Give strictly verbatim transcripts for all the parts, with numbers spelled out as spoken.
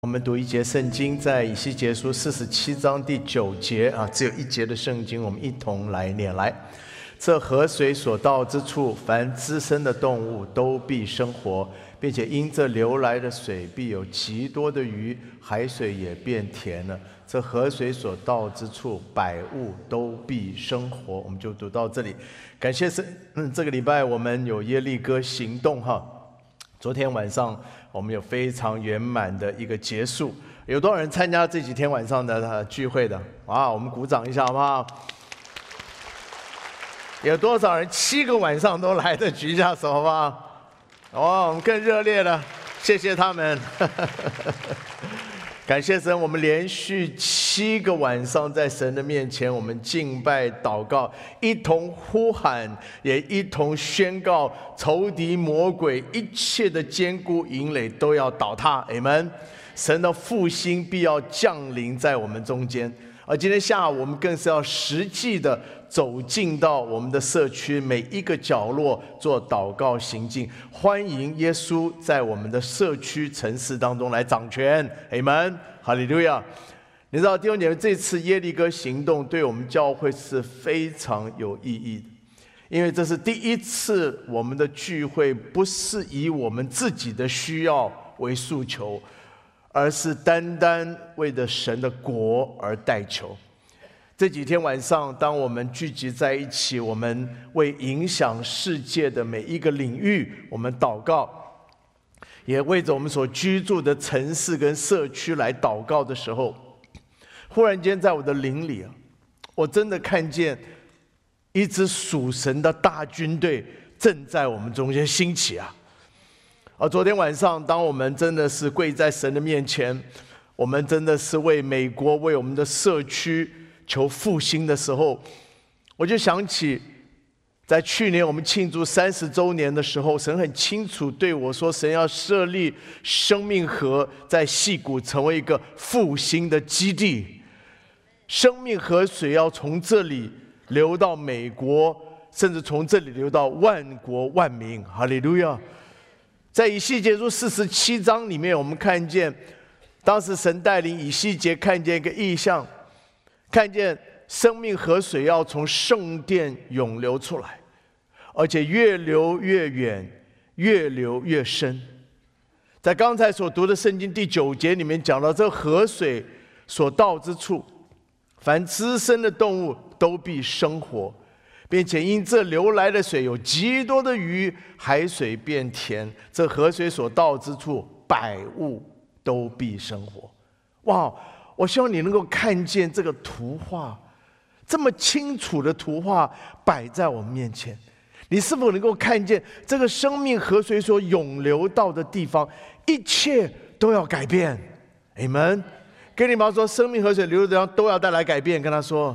我们读一节圣经，在以西结书四十七章第九节啊，只有一节的圣经，我们一同来念来。这河水所到之处，凡滋生的动物都必生活，并且因这流来的水，必有极多的鱼，海水也变甜了。这河水所到之处，百物都必生活。我们就读到这里。感谢神，嗯，这个礼拜我们有耶利哥行动哈。昨天晚上我们有非常圆满的一个结束，有多少人参加这几天晚上的聚会的？啊，我们鼓掌一下好不好？有多少人七个晚上都来的？举一下手好不好？哦，我们更热烈了，谢谢他们。感谢神，我们连续七个晚上在神的面前，我们敬拜祷告，一同呼喊，也一同宣告仇敌魔鬼一切的坚固营垒都要倒塌。阿们。神的复兴必要降临在我们中间。而今天下午我们更是要实际的走进到我们的社区每一个角落做祷告行进，欢迎耶稣在我们的社区城市当中来掌权。阿们，哈利路亚。你知道弟兄姐妹，这次耶利哥行动对我们教会是非常有意义的，因为这是第一次我们的聚会不是以我们自己的需要为诉求，而是单单为了神的国而代求。这几天晚上，当我们聚集在一起，我们为影响世界的每一个领域我们祷告，也为着我们所居住的城市跟社区来祷告的时候，忽然间在我的灵里，我真的看见一支属神的大军队正在我们中间兴起啊！而昨天晚上，当我们真的是跪在神的面前，我们真的是为美国、为我们的社区求复兴的时候，我就想起，在去年我们庆祝三十周年的时候，神很清楚对我说，神要设立生命河在矽谷成为一个复兴的基地，生命河水要从这里流到美国，甚至从这里流到万国万民。哈利路亚。在以西结书四十七章里面，我们看见当时神带领以西结看见一个异象，看见生命河水要从圣殿涌流出来，而且越流越远，越流越深。在刚才所读的圣经第九节里面讲到，这河水所到之处，凡滋生的动物都必生活，并且因这流来的水有极多的鱼，海水变甜。这河水所到之处，百物都必生活。哇！我希望你能够看见这个图画，这么清楚的图画摆在我们面前。你是否能够看见这个生命河水所涌流到的地方，一切都要改变？阿们。跟你妈说，生命河水流的地方都要带来改变。跟他说，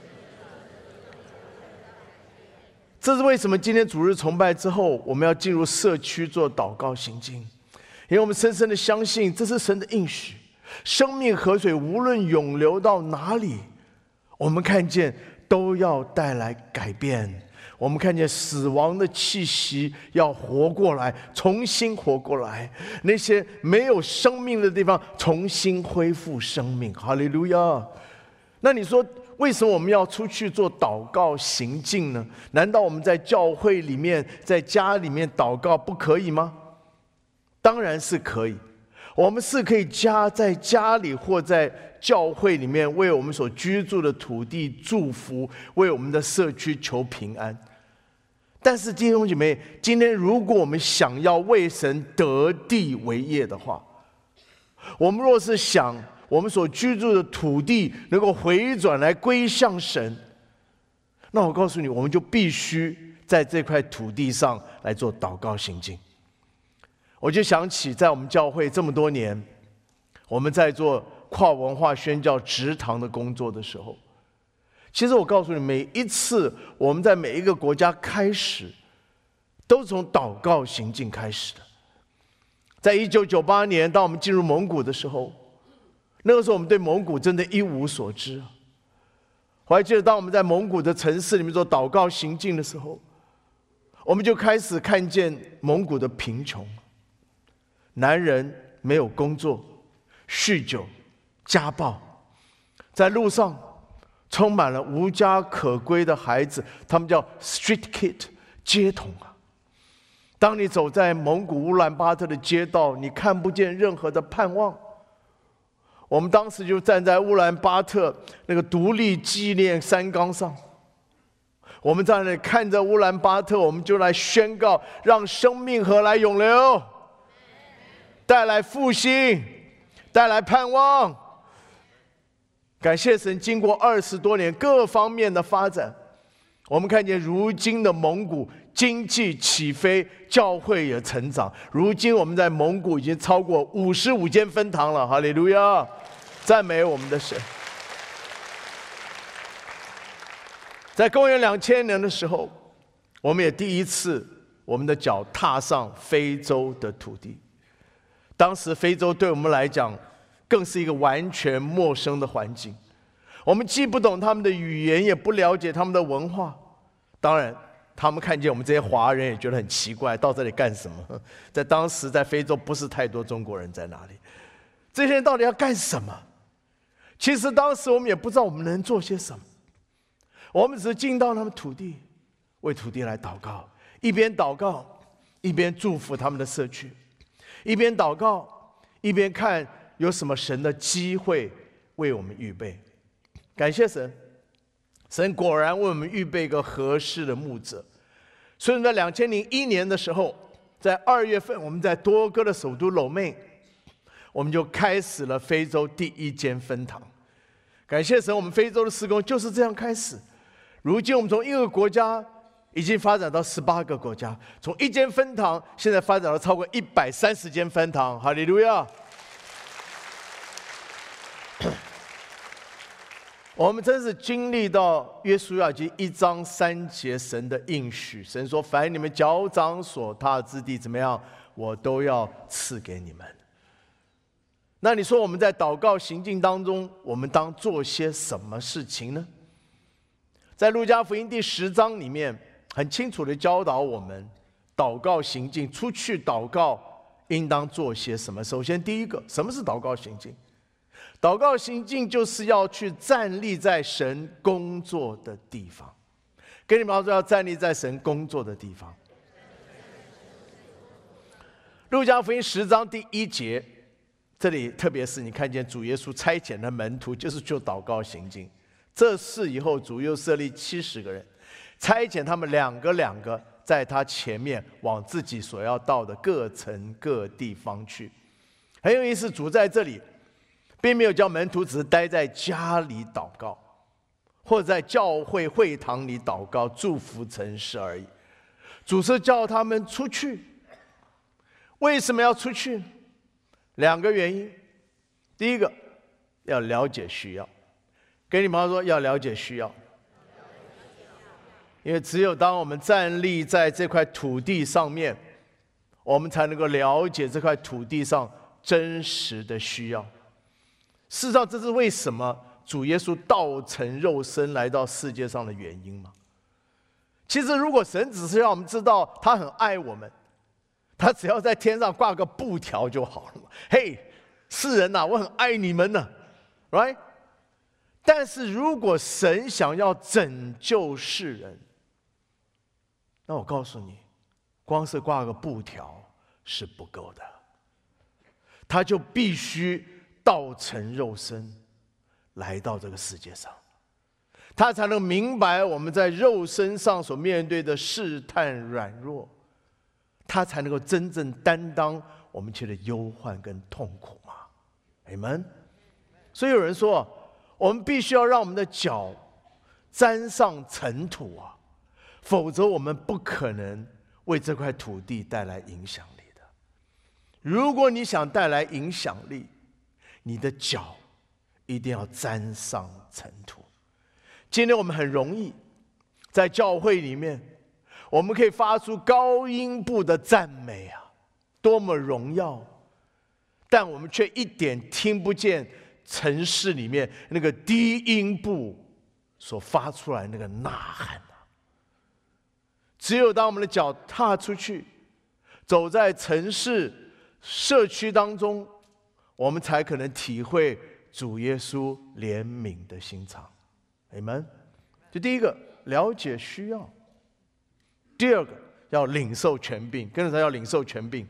这是为什么今天主日崇拜之后，我们要进入社区做祷告行进，因为我们深深的相信这是神的应许。生命河水无论涌流到哪里，我们看见都要带来改变。我们看见死亡的气息要活过来，重新活过来，那些没有生命的地方重新恢复生命。哈利路亚。那你说为什么我们要出去做祷告行进呢？难道我们在教会里面在家里面祷告不可以吗？当然是可以。我们是可以家在家里或在教会里面为我们所居住的土地祝福，为我们的社区求平安。但是弟兄姐妹，今天如果我们想要为神得地为业的话，我们若是想我们所居住的土地能够回转来归向神，那我告诉你，我们就必须在这块土地上来做祷告行进。我就想起在我们教会这么多年，我们在做跨文化宣教植堂的工作的时候，其实我告诉你，每一次我们在每一个国家开始，都是从祷告行进开始的。在一九九八年，当我们进入蒙古的时候，那个时候我们对蒙古真的一无所知。我还记得，当我们在蒙古的城市里面做祷告行进的时候，我们就开始看见蒙古的贫穷，男人没有工作， 酗酒、家暴，在路上充满了无家可归的孩子，他们叫 street kid， 街童啊。当你走在蒙古乌兰巴托的街道，你看不见任何的盼望。我们当时就站在乌兰巴托那个独立纪念山岗上，我们在那里看着乌兰巴托，我们就来宣告：让生命河来涌流，带来复兴，带来盼望。感谢神，经过二十多年各方面的发展，我们看见如今的蒙古经济起飞，教会也成长。如今我们在蒙古已经超过五十五间分堂了，哈利路亚！赞美我们的神。在公元两千年的时候，我们也第一次我们的脚踏上非洲的土地。当时非洲对我们来讲更是一个完全陌生的环境，我们既不懂他们的语言，也不了解他们的文化。当然他们看见我们这些华人也觉得很奇怪，到这里干什么？在当时在非洲不是太多中国人在哪里，这些人到底要干什么？其实当时我们也不知道我们能做些什么，我们只是进到他们土地，为土地来祷告，一边祷告一边祝福他们的社区，一边祷告一边看有什么神的机会为我们预备。感谢神，神果然为我们预备一个合适的牧者。所以在两千零一年的时候，在二月份，我们在多哥的首都楼妹，我们就开始了非洲第一间分堂。感谢神，我们非洲的事工就是这样开始。如今我们从一个国家已经发展到十八个国家，从一间分堂现在发展到超过一百三十间分堂，哈利路亚！我们真是经历到约书亚记一章三节神的应许，神说：凡你们脚掌所踏之地，怎么样，我都要赐给你们。那你说我们在祷告行进当中，我们当做些什么事情呢？在路加福音第十章里面很清楚地教导我们祷告行进，出去祷告应当做些什么。首先第一个，什么是祷告行进？祷告行进就是要去站立在神工作的地方。跟你们说，要站立在神工作的地方。路加福音十章第一节，这里特别是你看见主耶稣差遣的门徒就是就祷告行进。这事以后，主又设立七十个人，差遣他们两个两个在他前面往自己所要到的各城各地方去。很有意思，主在这里并没有叫门徒只是待在家里祷告，或者在教会会堂里祷告祝福城市而已。主是叫他们出去。为什么要出去？两个原因。第一个，要了解需要。跟你们说，要了解需要。因为只有当我们站立在这块土地上面，我们才能够了解这块土地上真实的需要。事实上，这是为什么主耶稣道成肉身来到世界上的原因吗？其实如果神只是让我们知道他很爱我们，他只要在天上挂个布条就好了嘛。嘿，世人啊，我很爱你们呢， right？ 但是如果神想要拯救世人，那我告诉你，光是挂个布条是不够的，他就必须道成肉身来到这个世界上，他才能明白我们在肉身上所面对的试探软弱，他才能够真正担当我们一切的忧患跟痛苦嘛。Amen。所以有人说，我们必须要让我们的脚沾上尘土啊，否则我们不可能为这块土地带来影响力的。如果你想带来影响力，你的脚一定要沾上尘土。今天我们很容易在教会里面，我们可以发出高音部的赞美啊，多么荣耀，但我们却一点听不见城市里面那个低音部所发出来那个呐喊啊。只有当我们的脚踏出去，走在城市社区当中， 我们才可能体会主耶稣怜悯的心肠。阿们。就第一个，了解需要；第二个，要领受权柄，跟着他要领受权柄。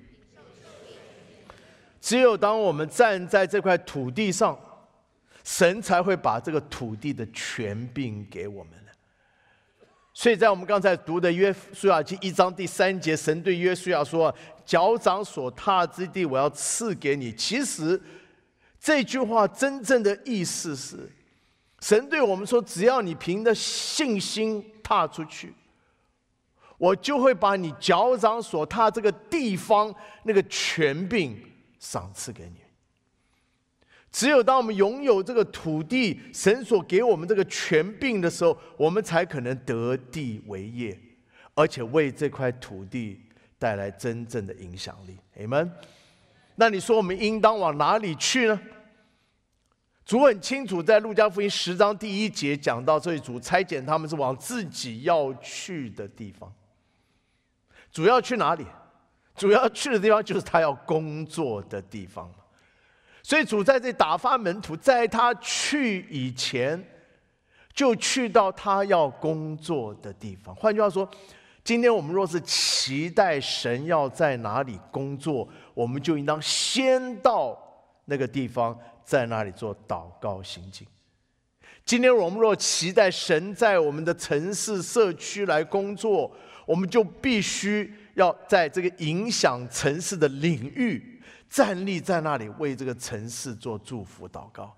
只有当我们站在这块土地上，神才会把这个土地的权柄给我们了。所以在我们刚才读的约书亚记一章第三节，神对约书亚说：脚掌所踏之地，我要赐给你。其实这句话真正的意思是，神对我们说，只要你凭着信心踏出去，我就会把你脚掌所踏这个地方那个权柄赏赐给你。只有当我们拥有这个土地，神所给我们这个权柄的时候，我们才可能得地为业，而且为这块土地带来真正的影响力。阿们。那你说我们应当往哪里去呢？主很清楚，在路加福音十章第一节讲到，这里主差遣他们是往自己要去的地方。主要去哪里？主要去的地方就是他要工作的地方。所以主在这打发门徒，在他去以前，就去到他要工作的地方。换句话说，今天我们若是期待神要在哪里工作，我们就应当先到那个地方，在那里做祷告行进。今天我们若期待神在我们的城市社区来工作，我们就必须要在这个影响城市的领域站立在那里，为这个城市做祝福祷告。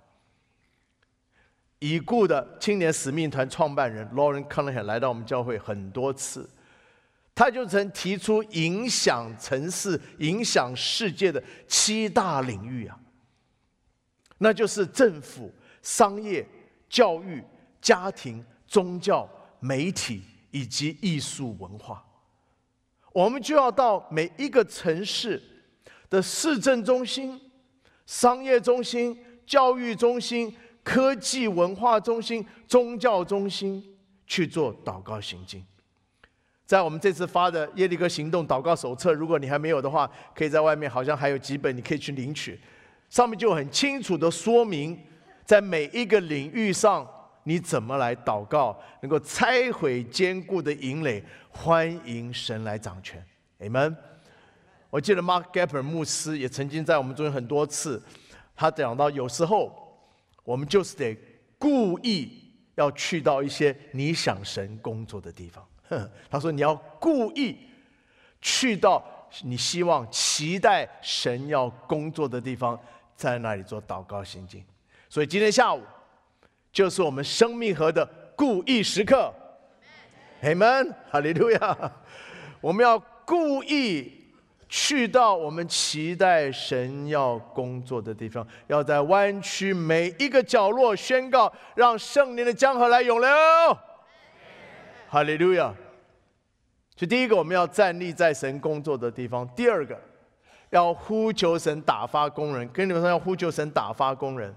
已故的青年使命团创办人 Lauren Cunningham 来到我们教会很多次，他就曾提出影响城市、影响世界的七大领域啊，那就是政府、商业、教育、家庭、宗教、媒体以及艺术文化。我们就要到每一个城市的市政中心、商业中心、教育中心、科技文化中心、宗教中心去做祷告行进。在我们这次发的耶利哥行动祷告手册，如果你还没有的话，可以在外面好像还有几本，你可以去领取。上面就很清楚的说明，在每一个领域上你怎么来祷告，能够拆毁坚固的营垒，欢迎神来掌权。阿们。我记得 Mark Gapper 牧师也曾经在我们中间很多次，他讲到有时候我们就是得故意要去到一些你想神工作的地方。他说你要故意去到你希望期待神要工作的地方，在那里做祷告行进。所以今天下午就是我们生命河的故意时刻。阿们，哈利路亚。我们要故意去到我们期待神要工作的地方，要在湾区每一个角落宣告，让圣灵的江河来涌流。哈利路亚。所以第一个，我们要站立在神工作的地方；第二个，要呼求神打发工人。跟你们说，要呼求神打发工人。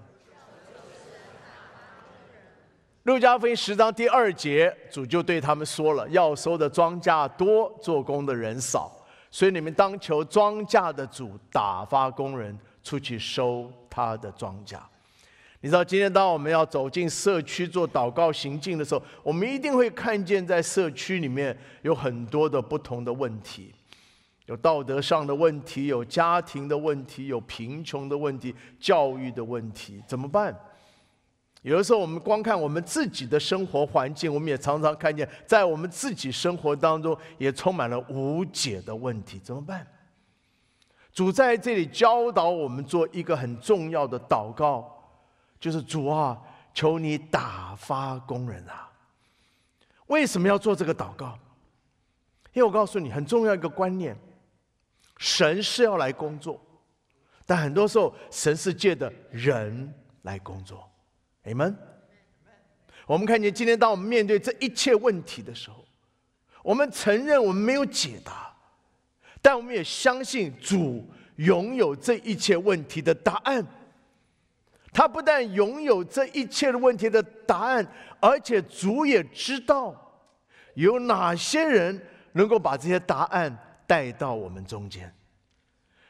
路加福音十章第二节，主就对他们说了：要收的庄稼多，做工的人少，所以你们当求庄稼的主打发工人出去收他的庄稼。你知道，今天当我们要走进社区做祷告行进的时候，我们一定会看见在社区里面有很多的不同的问题，有道德上的问题，有家庭的问题，有贫穷的问题，教育的问题，怎么办？有的时候我们光看我们自己的生活环境，我们也常常看见在我们自己生活当中也充满了无解的问题，怎么办？主在这里教导我们做一个很重要的祷告，就是主啊，求你打发工人啊。为什么要做这个祷告？因为我告诉你很重要一个观念，神是要来工作，但很多时候神是借着人来工作。阿们。我们看见今天当我们面对这一切问题的时候，我们承认我们没有解答，但我们也相信主拥有这一切问题的答案。他不但拥有这一切的问题的答案，而且主也知道有哪些人能够把这些答案带到我们中间。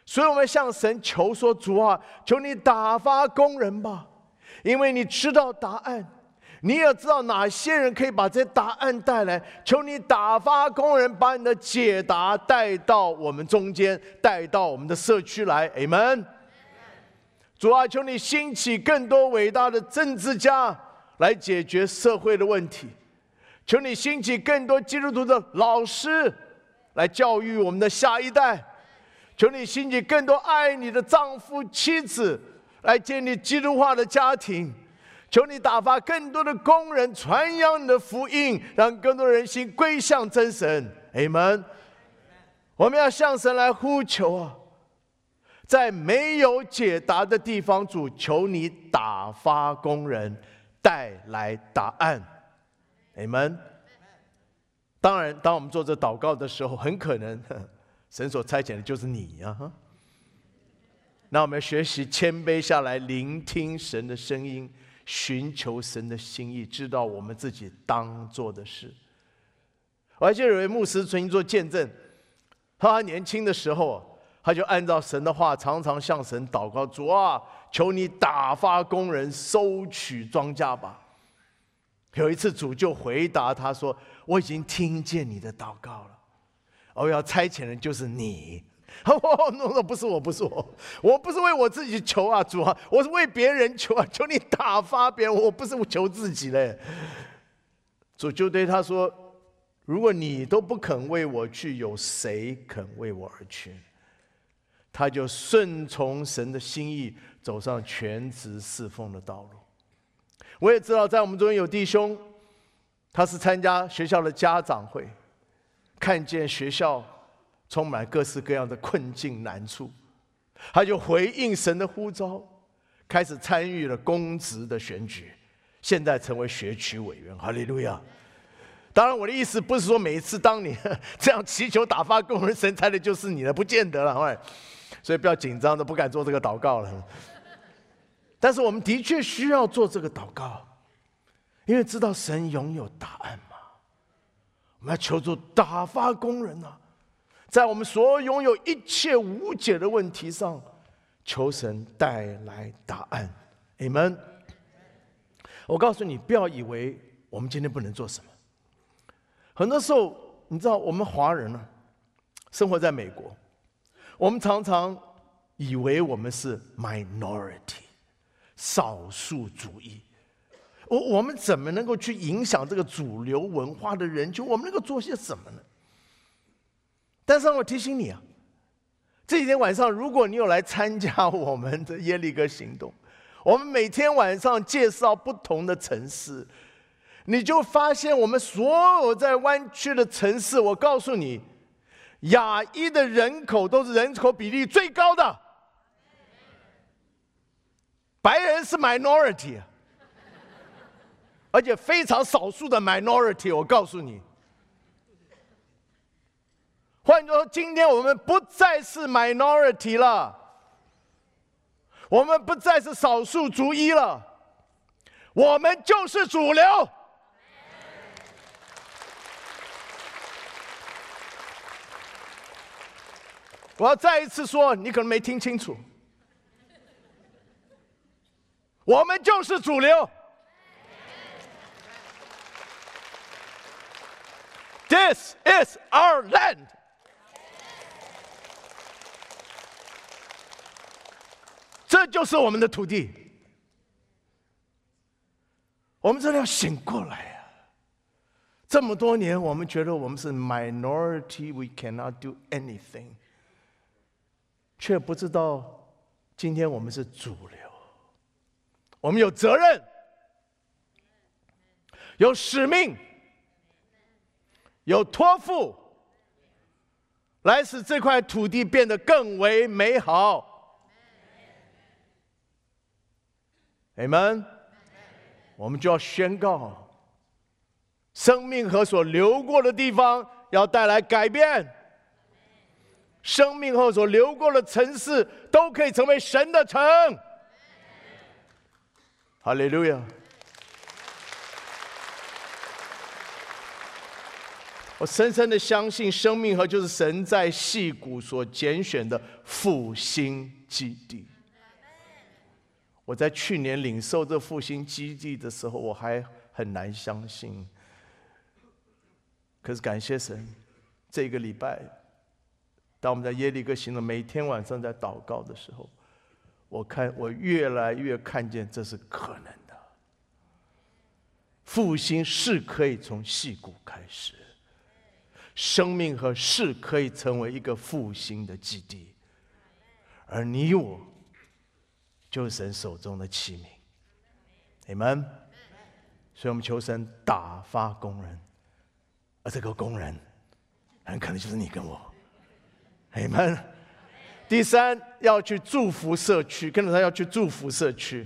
所以我们向神求说：主啊，求你打发工人吧，因为你知道答案，你也知道哪些人可以把这些答案带来。求你打发工人，把你的解答带到我们中间，带到我们的社区来。Amen。主啊，求你兴起更多伟大的政治家来解决社会的问题。求你兴起更多基督徒的老师来教育我们的下一代。求你兴起更多爱你的丈夫妻子来建立基督化的家庭。求你打发更多的工人传扬你的福音，让更多人心归向真神。Amen。我们要向神来呼求啊！在没有解答的地方，主，求你打发工人带来答案。Amen。当然，当我们做这祷告的时候，很可能神所差遣的就是你啊！那我们要学习谦卑下来，聆听神的声音，寻求神的心意，知道我们自己当做的事。我还记得有位牧师曾经做见证，他年轻的时候，他就按照神的话，常常向神祷告：主啊，求你打发工人收取庄稼吧。有一次主就回答他说：我已经听见你的祷告了，我要差遣人就是你。哦，那不是我，不是我，我不是为我自己求啊，主啊，我是为别人求啊，求你打发别人，我不是求自己嘞。主就对他说：如果你都不肯为我去，有谁肯为我而去？他就顺从神的心意，走上全职侍奉的道路。我也知道，在我们中间有弟兄，他是参加学校的家长会，看见学校充满各式各样的困境难处，他就回应神的呼召，开始参与了公职的选举，现在成为学区委员。哈利路亚！当然，我的意思不是说每一次当你这样祈求打发工人，神差的就是你了，不见得了，所以不要紧张的不敢做这个祷告了。但是我们的确需要做这个祷告，因为知道神拥有答案嘛。我们要求助打发工人啊，在我们所拥有一切无解的问题上，求神带来答案。Amen。我告诉你，不要以为我们今天不能做什么。很多时候，你知道我们华人呢、啊，生活在美国，我们常常以为我们是 minority。少数主义，我我们怎么能够去影响这个主流文化的人群？我们能够做些什么呢？但是我提醒你啊，这几天晚上，如果你有来参加我们的耶利哥行动，我们每天晚上介绍不同的城市，你就发现我们所有在湾区的城市，我告诉你，亚裔的人口都是人口比例最高的。白人是 minority， 而且非常少数的 minority。我告诉你，换句话说，今天我们不再是 minority 了，我们不再是少数族裔了，我们就是主流。我要再一次说，你可能没听清楚。我们就是主流。This is our land。这就是我们的土地。我们真的要醒过来啊！这么多年，我们觉得我们是 minority，we cannot do anything， 却不知道今天我们是主流。我们有责任，有使命，有托付，来使这块土地变得更为美好。Amen。我们就要宣告，生命河所流过的地方要带来改变，生命河所流过的城市都可以成为神的城。哈利路亚！ 我深深的相信，生命河就是神在矽谷所拣选的复兴基地。我在去年领受这复兴基地的时候，我还很难相信。可是感谢神，这个礼拜，当我们在耶利哥行了每天晚上在祷告的时候，我看我越来越看见这是可能的。复兴是可以从矽谷开始，生命河是可以成为一个复兴的基地，而你我就是神手中的器皿。Amen。所以我们求神打发工人，而这个工人很可能就是你跟我。Amen。第三，要去祝福社区，跟着他要去祝福社区。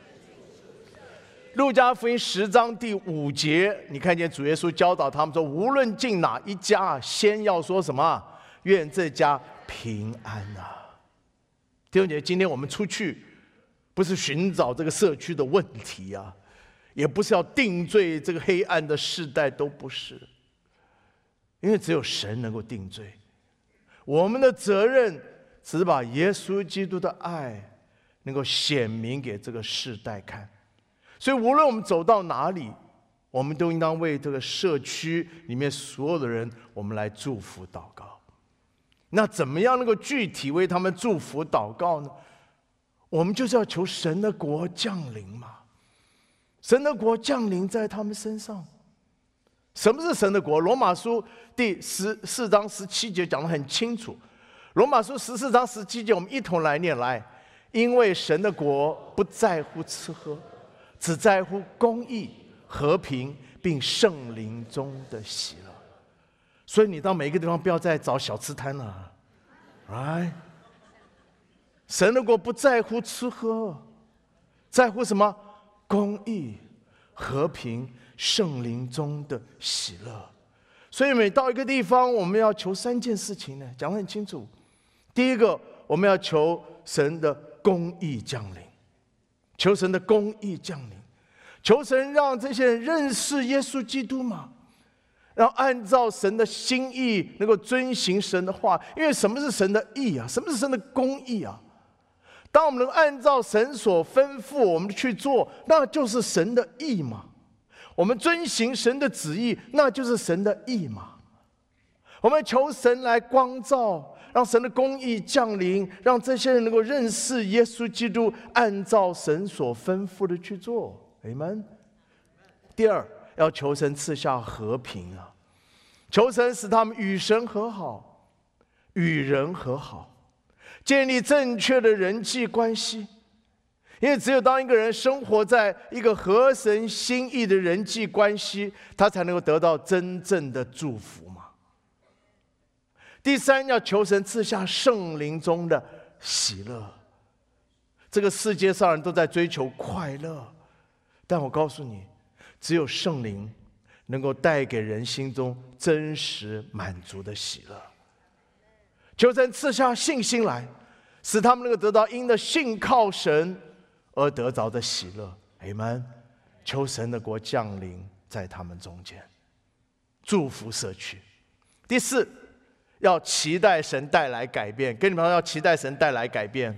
路加福音十章第五节，你看见主耶稣教导他们说，无论进哪一家，先要说什么？愿这家平安啊！弟兄姐妹，今天我们出去，不是寻找这个社区的问题啊，也不是要定罪这个黑暗的世代，都不是，因为只有神能够定罪。我们的责任只是把耶稣基督的爱能够显明给这个世代看。所以无论我们走到哪里，我们都应当为这个社区里面所有的人，我们来祝福祷告。那怎么样能够具体为他们祝福祷告呢？我们就是要求神的国降临嘛，神的国降临在他们身上。什么是神的国？罗马书第十四章十七节讲得很清楚。罗马书十四章十七节，我们一同来念来。因为神的国不在乎吃喝，只在乎公义、和平，并圣灵中的喜乐。所以你到每一个地方，不要再找小吃摊了， right？ 神的国不在乎吃喝，在乎什么？公义、和平、圣灵中的喜乐。所以每到一个地方，我们要求三件事情呢，讲得很清楚。第一个，我们要求神的公义降临，求神的公义降临，求神让这些人认识耶稣基督嘛，然后按照神的心意能够遵行神的话。因为什么是神的义啊？什么是神的公义啊？当我们能按照神所吩咐我们去做，那就是神的义嘛。我们遵行神的旨意，那就是神的义嘛。我们求神来光照，让神的公义降临，让这些人能够认识耶稣基督，按照神所吩咐的去做。Amen。第二，要求神赐下和平啊，求神使他们与神和好，与人和好，建立正确的人际关系。因为只有当一个人生活在一个合神心意的人际关系，他才能够得到真正的祝福嘛。第三，要求神赐下圣灵中的喜乐。这个世界上人都在追求快乐，但我告诉你，只有圣灵能够带给人心中真实满足的喜乐。求神赐下信心来，使他们能够得到因的信靠神而得着的喜乐。Amen。求神的国降临在他们中间，祝福社区。第四，要期待神带来改变。跟你们说，要期待神带来改变。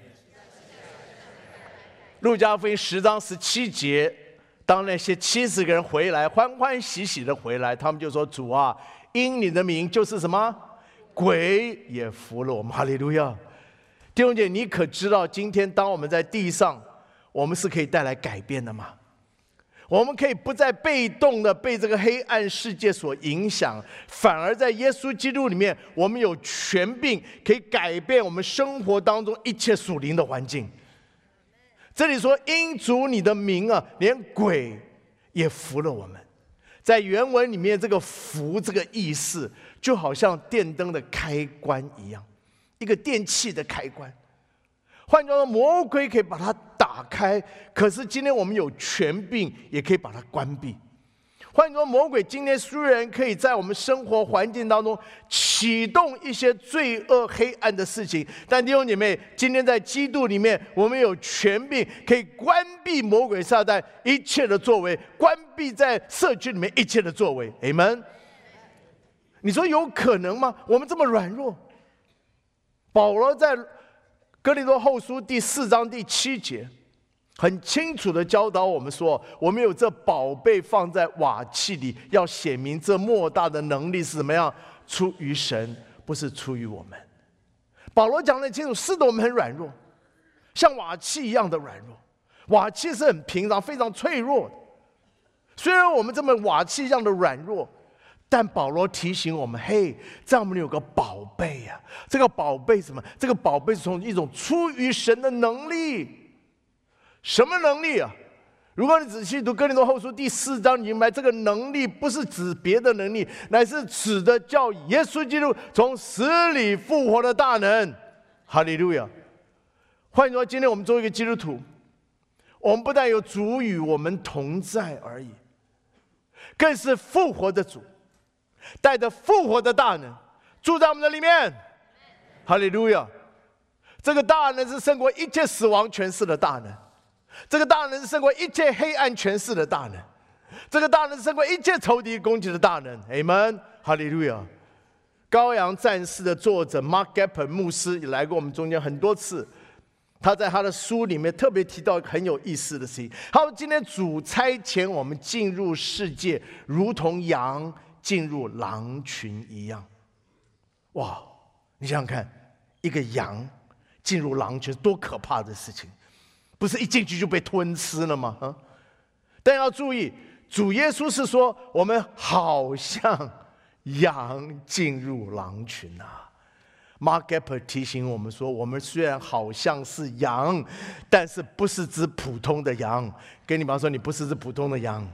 路加福音十章十七节，当那些七十个人回来，欢欢喜喜的回来，他们就说：主啊，因你的名就是什么？鬼也服了我们。哈利路亚！弟兄姐，你可知道今天当我们在地上，我们是可以带来改变的吗？我们可以不再被动的被这个黑暗世界所影响，反而在耶稣基督里面，我们有权柄可以改变我们生活当中一切属灵的环境。这里说因主你的名啊，连鬼也服了我们。在原文里面，这个服这个意思就好像电灯的开关一样，一个电器的开关。换句话说，魔鬼可以把它打开，可是今天我们有权柄也可以把它关闭。换句话说，魔鬼今天虽然可以在我们生活环境当中启动一些罪恶黑暗的事情，但弟兄姐妹，今天在基督里面，我们有权柄可以关闭魔鬼撒旦一切的作为，关闭在社区里面一切的作为。Amen。 你说有可能吗？我们这么软弱。保罗在哥林多后书第四章第七节很清楚的教导我们说，我们有这宝贝放在瓦器里，要显明这莫大的能力是怎么样，出于神，不是出于我们。保罗讲得很清楚，是的，我们很软弱，像瓦器一样的软弱。瓦器是很平常非常脆弱的，虽然我们这么瓦器一样的软弱，但保罗提醒我们，嘿，在我们有个宝贝啊，这个宝贝是什么？这个宝贝是从一种出于神的能力。什么能力啊？如果你仔细读哥林多后书第四章，你明白这个能力不是指别的能力，乃是指的叫耶稣基督从死里复活的大能。哈利路亚！换句话说，今天我们作为一个基督徒，我们不但有主与我们同在而已，更是复活的主，带着复活的大能住在我们的里面。哈利路亚！这个大能是胜过一切死亡权势的大能，这个大能是胜过一切黑暗权势的大能，这个大能是胜过一切仇敌攻击的大能。Amen， 哈利路亚！羔羊战士的作者 Mark Gapper 牧师也来过我们中间很多次，他在他的书里面特别提到一个很有意思的事情。他说：“今天主差遣我们进入世界，如同羊进入狼群一样。”哇！你想想看，一个羊进入狼群，多可怕的事情！不是一进去就被吞吃了吗？啊！但要注意，主耶稣是说，我们好像羊进入狼群啊。Mark Gapper 提醒我们说，我们虽然好像是羊，但是不是指普通的羊。跟你妈说，你不是指普通的羊。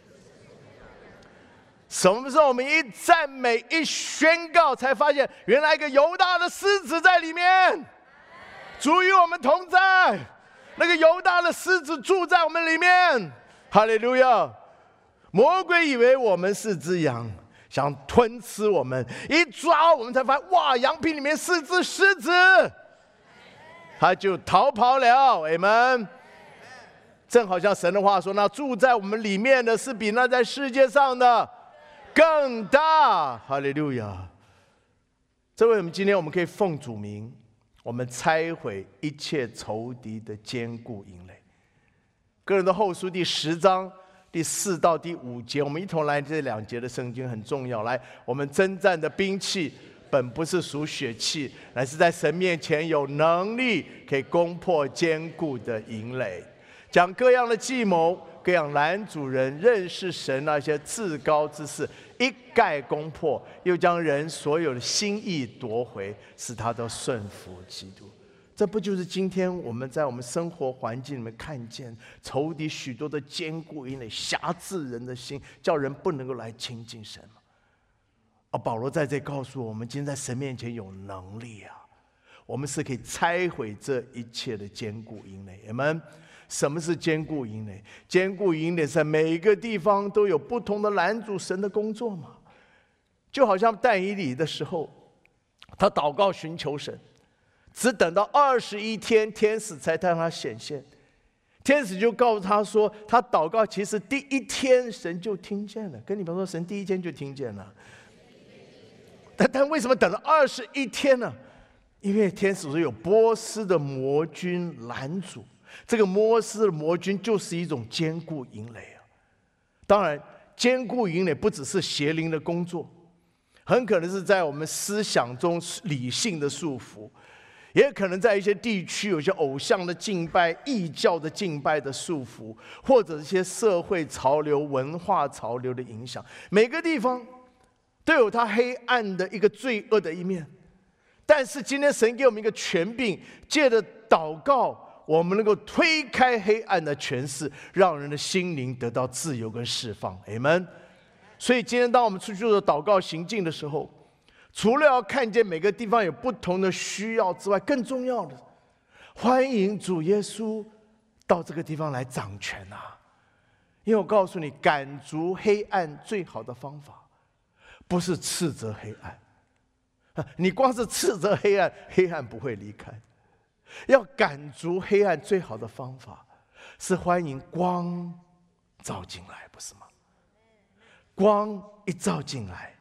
什么时候我们一赞美一宣告，才发现原来一个犹大的狮子在里面，主与我们同在。那个犹大的狮子住在我们里面。哈利路亚！魔鬼以为我们是只羊，想吞吃我们，一抓我们才发现，哇，羊皮里面是只狮子，他就逃跑了。阿们。正好像神的话说，那住在我们里面的是比那在世界上的更大。哈利路亚！这为我们今天我们可以奉主名，我们拆毁一切仇敌的坚固营垒。哥林多后书第十章第四到第五节，我们一同来这两节的圣经很重要。来，我们征战的兵器本不是属血气，乃是在神面前有能力，可以攻破坚固的营垒，将各样的计谋、各样拦阻人认识神那些至高之事一概攻破，又将人所有的心意夺回，使他都顺服基督。这不就是今天我们在我们生活环境里面看见仇敌许多的坚固营垒，辖制人的心，叫人不能够来亲近神吗？而保罗在这告诉我们，今天在神面前有能力啊，我们是可以拆毁这一切的坚固营垒。阿们。什么是坚固营垒？坚固营垒在每一个地方都有不同的拦阻神的工作嘛。就好像但以理的时候，他祷告寻求神，只等到二十一天，天使才向他显现。天使就告诉他说，他祷告其实第一天神就听见了。跟你们说，神第一天就听见了。但但为什么等了二十一天呢？因为天使说有波斯的魔军拦阻。这个波斯的魔军就是一种坚固营垒啊。当然，坚固营垒不只是邪灵的工作，很可能是在我们思想中理性的束缚，也可能在一些地区有些偶像的敬拜、异教的敬拜的束缚，或者一些社会潮流、文化潮流的影响。每个地方都有它黑暗的一个罪恶的一面，但是今天神给我们一个权柄，借着祷告，我们能够推开黑暗的权势，让人的心灵得到自由跟释放。阿们。所以今天当我们出去做祷告行进的时候，除了要看见每个地方有不同的需要之外，更重要的，欢迎主耶稣到这个地方来掌权啊！因为我告诉你，赶逐黑暗最好的方法，不是斥责黑暗，你光是斥责黑暗，黑暗不会离开。要赶逐黑暗最好的方法是欢迎光照进来，不是吗？光一照进来，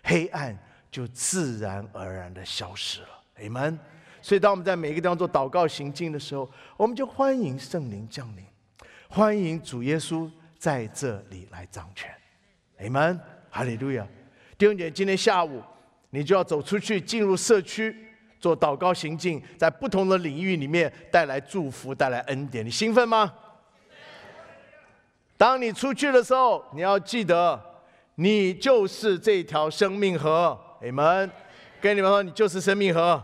黑暗就自然而然的消失了。阿们。所以当我们在每一个地方做祷告行进的时候，我们就欢迎圣灵降临，欢迎主耶稣在这里来掌权。阿们，哈利路亚。弟兄姐妹，今天下午你就要走出去，进入社区做祷告行进，在不同的领域里面带来祝福，带来恩典。你兴奋吗？当你出去的时候，你要记得你就是这条生命河。阿们。跟你们说，你就是生命河。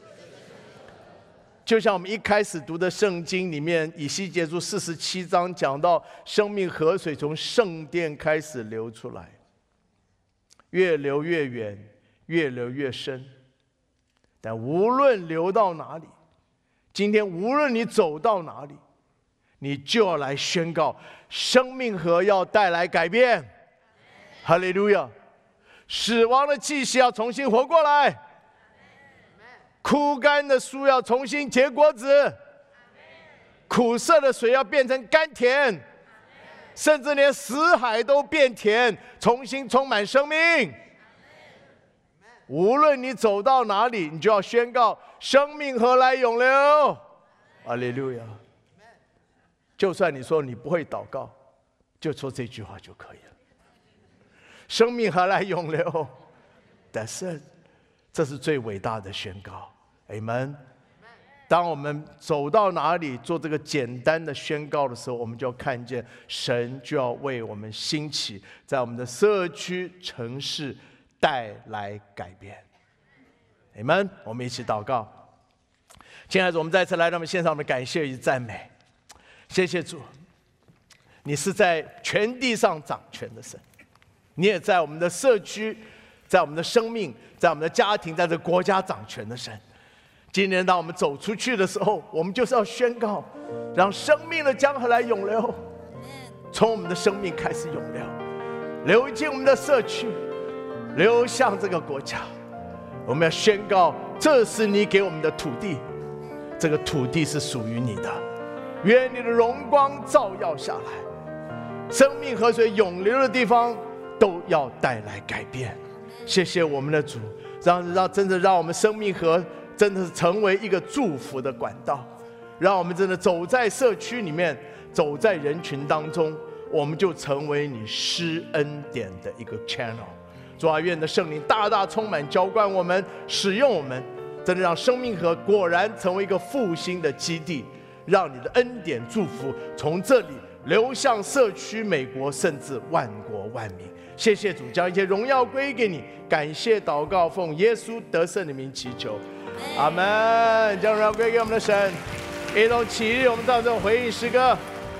就像我们一开始读的圣经里面，以西结书四十七章讲到，生命河水从圣殿开始流出来，越流越远，越流越深。但无论流到哪里，今天无论你走到哪里，你就要来宣告，生命河要带来改变。哈利路亚！死亡的气息要重新活过来。枯干的树要重新结果子，苦涩的水要变成甘甜，甚至连死海都变甜，重新充满生命。无论你走到哪里，你就要宣告生命河来涌流。哈利路亚！就算你说你不会祷告，就说这句话就可以了。生命河来涌流，但是这是最伟大的宣告。阿们。当我们走到哪里做这个简单的宣告的时候，我们就要看见神就要为我们兴起，在我们的社区城市带来改变。阿们。我们一起祷告。亲爱的主，我们再次来到我们献上我们感谢与赞美。谢谢主，你是在全地上掌权的神，你也在我们的社区，在我们的生命，在我们的家庭，在这个国家掌权的神。今天当我们走出去的时候，我们就是要宣告，让生命的江河来涌流，从我们的生命开始涌流，流进我们的社区，流向这个国家。我们要宣告，这是你给我们的土地，这个土地是属于你的。愿你的荣光照耀下来，生命河水涌流的地方都要带来改变。谢谢我们的主，让让真的让我们生命河真的是成为一个祝福的管道，让我们真的走在社区里面，走在人群当中，我们就成为你施恩典的一个 channel。主啊，愿的圣灵大大充满浇灌我们，使用我们，真的让生命河果然成为一个复兴的基地，让你的恩典祝福从这里流向社区、美国，甚至万国万民。谢谢主，将一切荣耀归给你。感谢祷告，奉耶稣得胜的名祈求，阿门。将荣耀归给我们的神。一同起立，我们唱这首回应诗歌。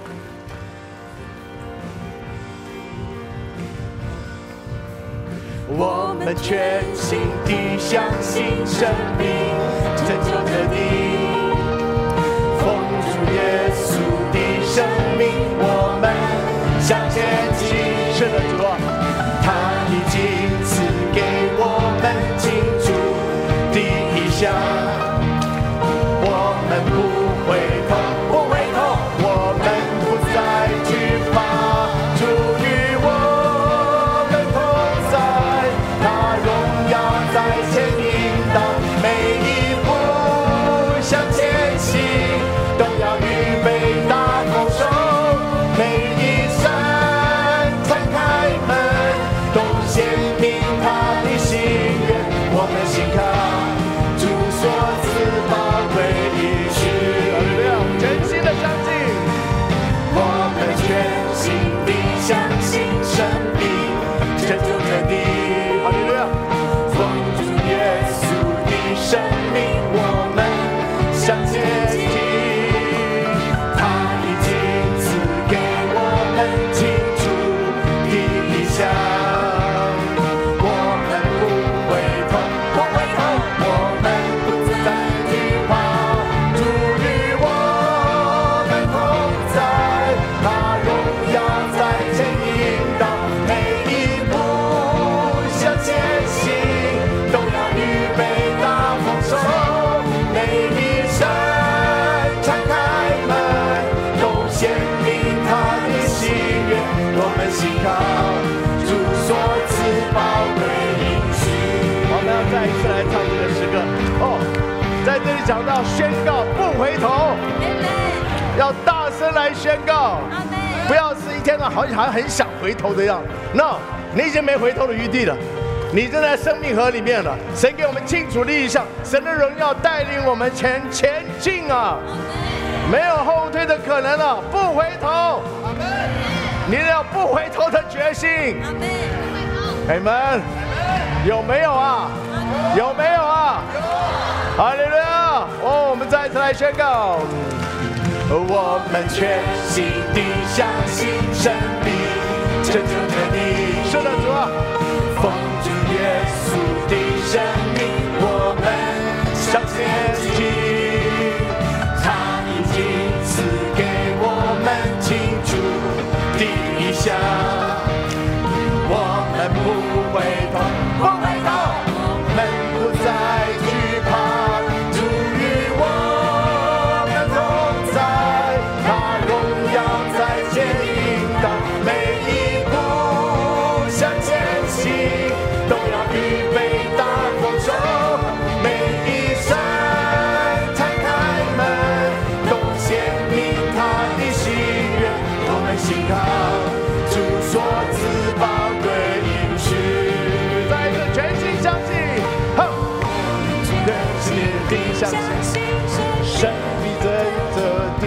我们全心地相信生命拯救着你，奉主耶稣的生命，我们向前进。是的，主啊，他已经赐给我们清楚的意向，我们不回头，不回头，我们不再惧怕，主与我们同在，他荣耀在前引导，每一步向前行都要预备大丰收，每一扇敞开门都显明他的心愿，我们信靠主所赐宝贵应许，全心的相信，我们全心地相信生命拯救着你。哈利路亚！奉主耶稣的生命，我们向前进，他已经赐给我们清楚的意向，我们不回头，不回头，我们不再惧怕，主与我们同在，他荣耀在前引导，每一步向前行都要预备大丰收，每一扇敞开门都显明他的心愿，我们信靠主所赐宝贵应许， 讲到宣告不回头，要大声来宣告，不要是一天到晚好像很想回头的样子。No， 你已经没回头的余地了，你正在生命河里面了。神给我们清楚的意向，神的荣耀带领我们前前进啊，没有后退的可能了，不回头。你要不回头的决心。阿们，有没有啊？有没有啊？哈利路亚！哦，我们再一次来宣告，我们全心地相信神必拯救着你。是的，主啊，奉主耶稣的生命，我们向前进。他已经赐给我们清楚的意向，我们不回头，不回头，我们不再惧怕，主与我们同在，他荣耀在前引导，每一步向前行，都要预备大丰收，每一扇敞开门，都显明他的喜悦，我们信靠主所赐宝贵应许，再一次全心相信，哼，全心地相信，神必拯救地。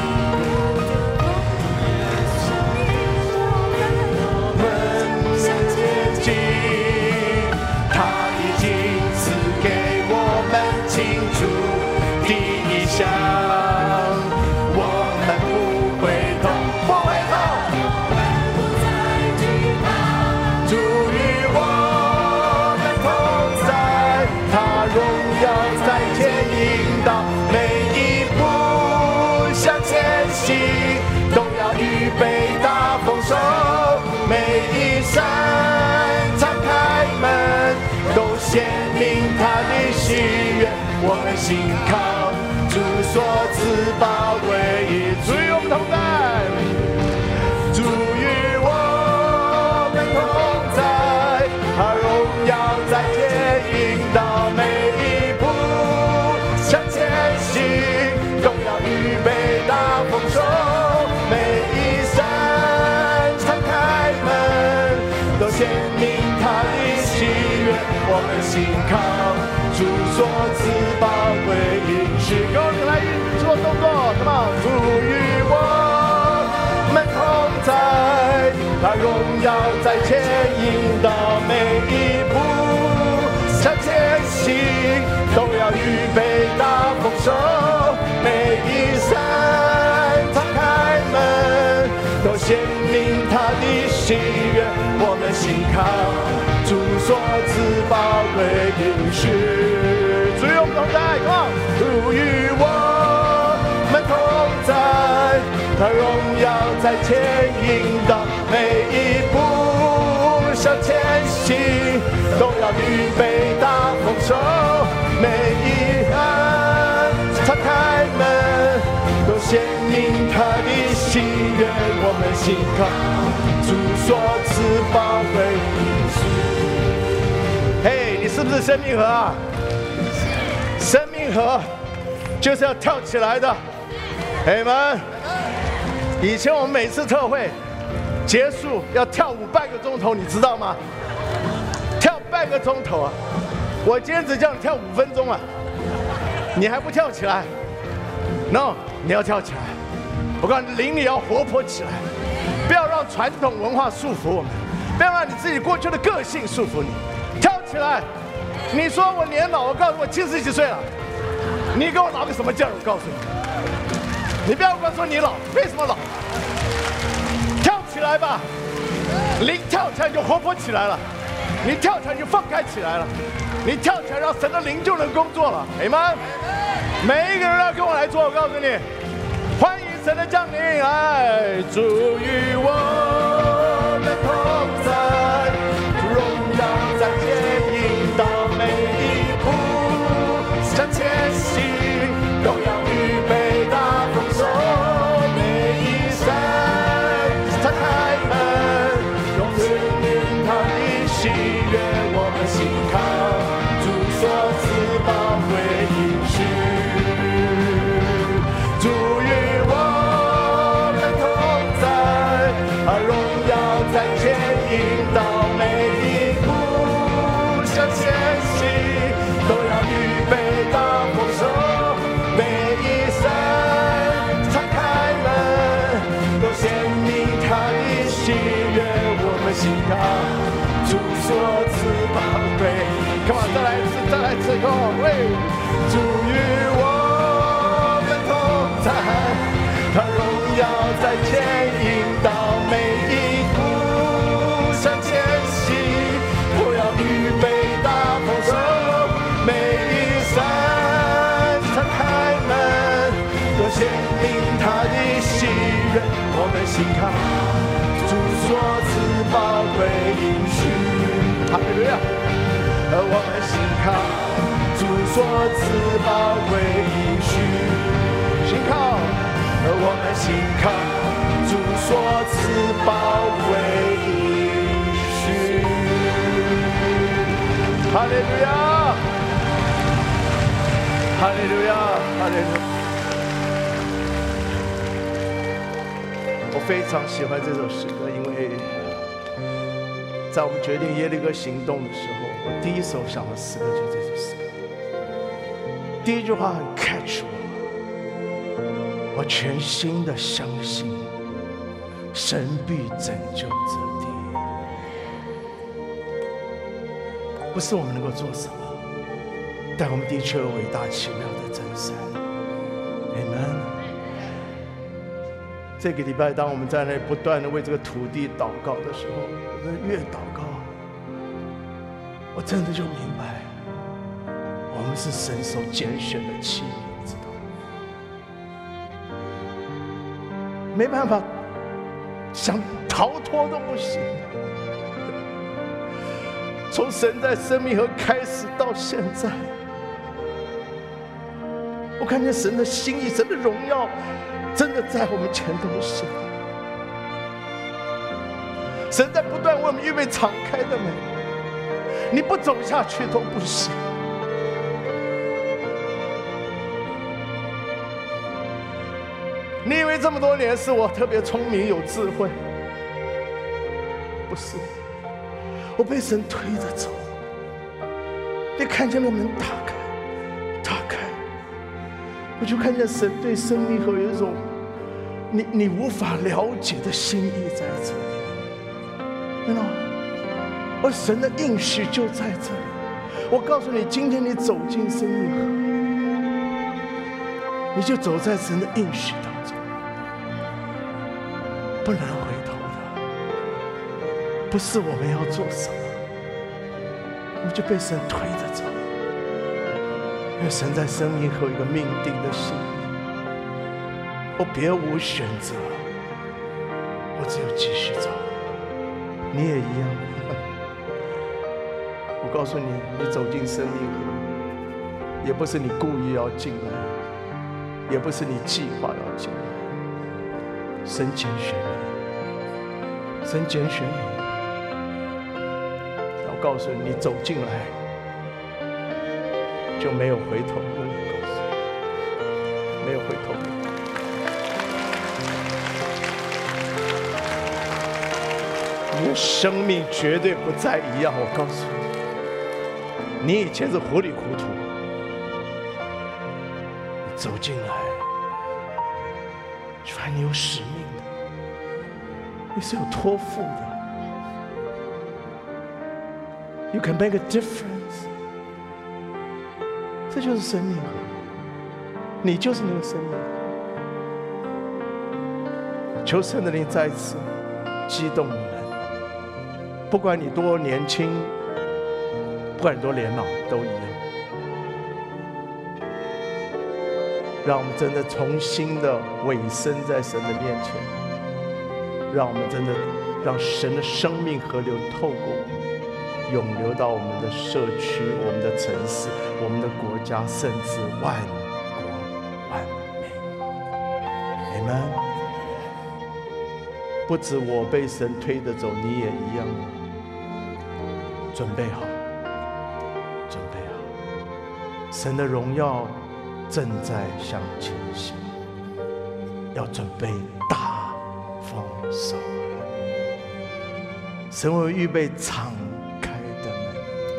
我们向前进，他已经赐给我们清楚的意向，我们不回头，不回头。主与我们同在，他荣耀在前引导，每一步向前行，都要预备大丰收，每一扇敞开门，都显明他的喜悦，我们信靠主所赐宝贵应许，主与我们同在，主与我们同在，他荣耀在前引导，每一步向前行，都要预备大丰收，每一扇敞开门，都显明他的喜悦，我们信靠主所赐宝贵应许。跟我们来做动作，什么？主与我们同在，他荣耀在前引导，每一步向前行，都要预备大丰收，每一扇敞开门，都显明他的喜悦，我们信靠主所赐宝贵应许。主与我们同在，主与我们同在，他荣耀在前引导，每一步向前行，都要预备大丰收，每一扇敞开门，都显明他的喜悦，我们信靠主所赐宝贵应许。嘿，你是不是生命河啊？生命河就是要跳起来的，阿们。以前我们每次特会结束要跳舞半个钟头，你知道吗？跳半个钟头啊！我今天只叫你跳五分钟啊，你还不跳起来 ？No， 你要跳起来！我告诉你，灵里要活泼起来，不要让传统文化束缚我们，不要让你自己过去的个性束缚你，跳起来！你说我年老，我告诉我七十几岁了，你给我老个什么劲儿？我告诉你，你不要跟我说你老，为什么老？跳起来吧，灵跳起来就活泼起来了，你跳起来就放开起来了，你跳起来让神的灵就能工作了，阿们。每一个人要跟我来做，我告诉你，欢迎神的降临，来，主与我们同在，荣耀在前引导，每一步向前行，都要预备大丰收，每一扇敞开门，用生命他的喜悦，我们信靠主所赐宝贵应许。 靠主所赐宝贵应许。哈利路亚！而我们信靠主所赐宝贵应许，信靠，而我们信靠主所赐宝贵应许。哈利路亚！哈利路亚！哈利路亚！我非常喜欢这首诗歌，因为在我们决定耶利哥行动的时候，我第一首想的诗歌就是这首诗歌。第一句话很 catch 我，我全心的相信神必拯救这地。不是我们能够做什么，但我们的确有伟大奇妙的真神。Amen。这个礼拜，当我们在那不断的为这个土地祷告的时候，我越祷告，我真的就明白，我们是神所拣选的器皿，知道吗？没办法，想逃脱都不行。从神在生命河开始到现在，我看见神的心意、神的荣耀，真的在我们前头行。神在不断为我们预备敞开的门，你不走下去都不行。你以为这么多年是我特别聪明有智慧？不是，我被神推着走。你看见那门打开，打开，我就看见神对生命河有一种你你无法了解的心意在这里。You know， 而神的应许就在这里。我告诉你，今天你走进生命河，你就走在神的应许当中，不能回头的。不是我们要做什么，我们就被神推着走。因为神在生命河有一个命定的心意，我别无选择，我只有继续走。你也一样。我告诉你，你走进生命河，也不是你故意要进来，也不是你计划要进来，神拣选你，神拣选你。我告诉你，你走进来就没有回头路，告诉你，没有回头路。你的生命绝对不再一样，我告诉你，你以前是糊里糊涂，你走进来，就发现你有使命的，你是有托付的。You can make a difference。这就是生命河，你就是那个生命河。求圣的灵再一次激动你们。不管你多年轻，不管你多年老，都一样。让我们真的重新的委身在神的面前，让我们真的让神的生命河流透过我们，涌流到我们的社区、我们的城市、我们的国家，甚至万国万民。Amen。不止我被神推着走，你也一样。准备好，准备好，神的荣耀正在向前行，要准备大丰收。神为预备敞开的门，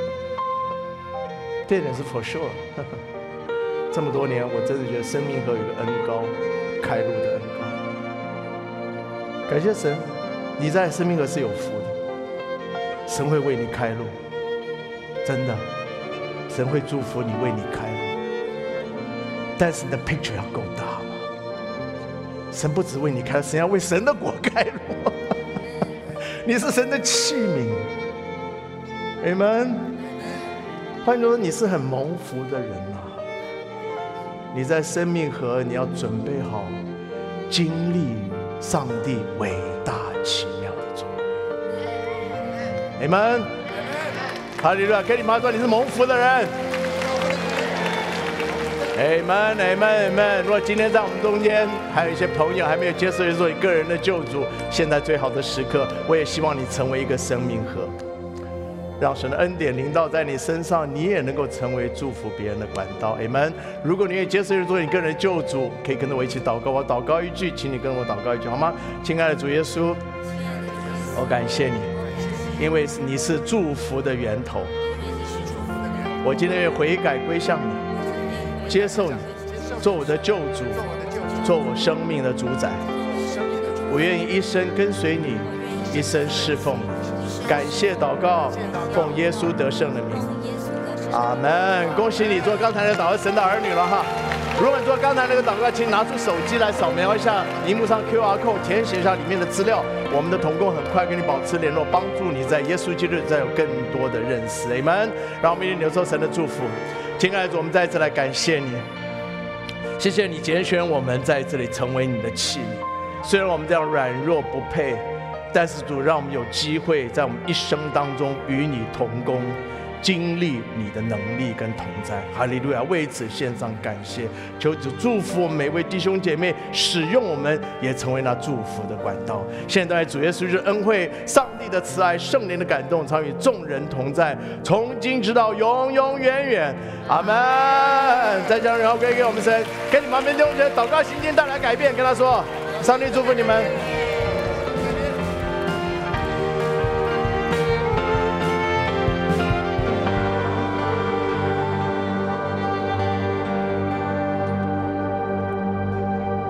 这点是 for sure。这么多年，我真的觉得生命河有个恩膏，开路的恩膏。感谢神，你在生命河是有福的。神会为你开路，真的，神会祝福你，为你开路。但是你的 picture 要够大嘛？神不只为你开路，神要为神的国开路。你是神的器皿 ，Amen。换句话说，你是很蒙福的人啊！你在生命河，你要准备好经历上帝伟阿们。哈利路亚！跟你妈说你是蒙福的人。阿们，阿们，阿们。如果今天在我们中间还有一些朋友还没有接受耶稣做你个人的救主，现在最好的时刻，我也希望你成为一个生命河，让神的恩典临到在你身上，你也能够成为祝福别人的管道。阿们。如果你也接受耶稣做你个人的救主，可以跟着我一起祷告。我祷告一句，请你跟我祷告一句，好吗？亲爱的主耶稣，我感谢你，因为你是祝福的源头。我今天也悔改归向你，接受你做我的救主，做我生命的主宰。我愿意一生跟随你，一生侍奉你。感谢祷告，奉耶稣得胜的名，阿门。恭喜你做刚才的祷告神的儿女了哈。如果你做刚才那个祷告，请拿出手机来扫描一下荧幕上 Q R code， 填写一下里面的资料。我们的同工很快跟你保持联络，帮助你在耶稣基督再有更多的认识。阿们。让我们一起领受神的祝福。亲爱的主，我们再一次来感谢你，谢谢你拣选我们在这里成为你的器皿。虽然我们这样软弱不配，但是主让我们有机会在我们一生当中与你同工，经历你的能力跟同在。哈利路亚！为此献上感谢，求主祝福我们每位弟兄姐妹，使用我们也成为那祝福的管道。现在主耶稣是恩惠、上帝的慈爱、圣灵的感动，常与众人同在，从今直到永永远远。阿门。再将荣耀归给我们神，给你们旁边弟兄姐妹祷告行径带来改变，跟他说：上帝祝福你们。